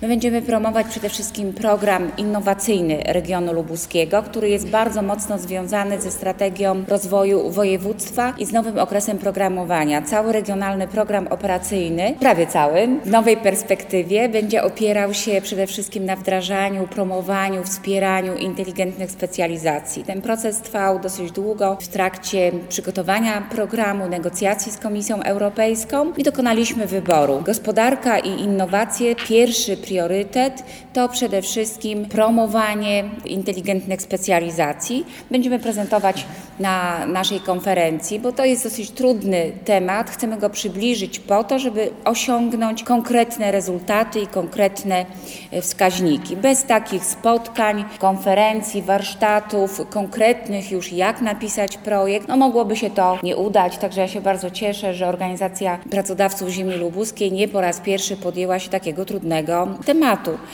My będziemy promować przede wszystkim program innowacyjny regionu lubuskiego, który jest bardzo mocno związany ze strategią rozwoju województwa i z nowym okresem programowania. Cały regionalny program operacyjny, prawie cały, w nowej perspektywie będzie opierał się przede wszystkim na wdrażaniu, promowaniu, wspieraniu inteligentnych specjalizacji. Ten proces trwał dosyć długo w trakcie przygotowania programu, negocjacji z Komisją Europejską i dokonaliśmy wyboru. Gospodarka i innowacje, pierwszy priorytet to przede wszystkim promowanie inteligentnych specjalizacji. Będziemy prezentować na naszej konferencji, bo to jest dosyć trudny temat. Chcemy go przybliżyć po to, żeby osiągnąć konkretne rezultaty i konkretne wskaźniki. Bez takich spotkań, konferencji, warsztatów konkretnych już jak napisać projekt, mogłoby się to nie udać. Także ja się bardzo cieszę, że Organizacja Pracodawców Ziemi Lubuskiej nie po raz pierwszy podjęła się takiego trudnego tematu.